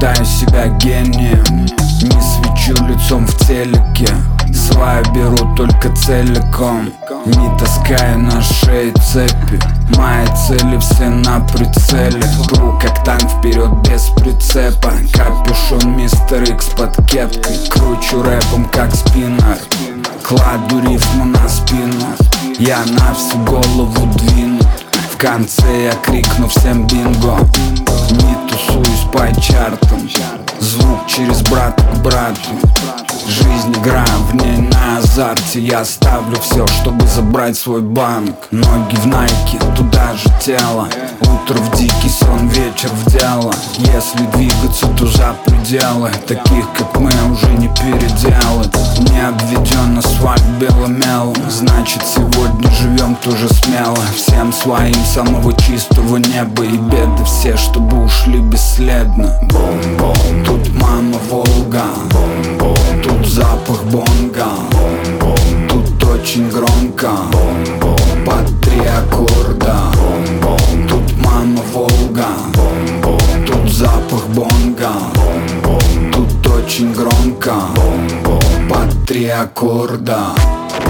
считаю себя гением, не свечу лицом в телеке. Свою беру только целиком, не таскаю на шее цепи. Мои цели все на прицеле. Пру как танк вперед без прицепа. Капюшон Мистер Икс под кепкой. Кручу рэпом как спиннер, кладу рифму на спину. Я на всю голову двинут. В конце я крикну всем бинго. Не тусуюсь по чартам, звук через брата к брату. Жизнь игра, в ней на азарте. Я ставлю все, чтобы забрать свой банк. Ноги в найке, туда же тело. Утро в дикий сон, вечер в дело. Если двигаться, то за пределы. Таких как мы уже не переделать. Не обведен асфальт белым мелом. Значит сегодня живем тоже смело. Всем своим самого чистого неба. И беды все, чтобы ушли бесследно. Бом-бом, тут мама Волга. Бом-бом, тут запах бонга. Бом-бом, тут очень громко. Бом-бом, под 3 аккорда. Бом-бом, тут мама Волга. Бом-бом, тут запах бонга. Бом-бом, тут очень громко. Бом-бом, под 3 аккорда.